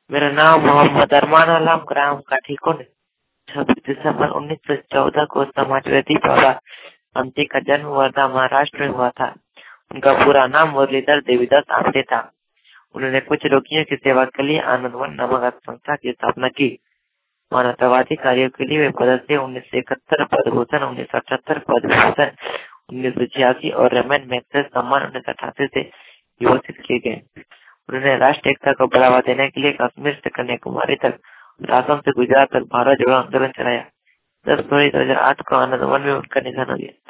मेरा नाम मोहम्मद अरमान आलम, ग्राम काठीकुंड। 26 दिसंबर 1914 को समाजवादी बाबा आमटे का जन्म वर्धा महाराष्ट्र में हुआ था। उनका पूरा नाम मुरलीधर देवीदास आमटे था। उन्होंने कुछ रोगियों की सेवा के लिए आनंदवन नामक संस्था की स्थापना की। मानवतावादी कार्यों के लिए वे पदक से 1971 पद्म भूषण, 1978 पद्म भूषण, 1986 और रेमन मैग्सेसे सम्मान 1988 से विभूषित किए गए। उन्होंने राष्ट्रीय एकता को बढ़ावा देने के लिए कश्मीर से कन्याकुमारी तक और असम से गुजरात तक भारत जोड़ो आंदोलन चलाया। 10 फरवरी 2008 को आनंदवन में उनका निधन हो गया।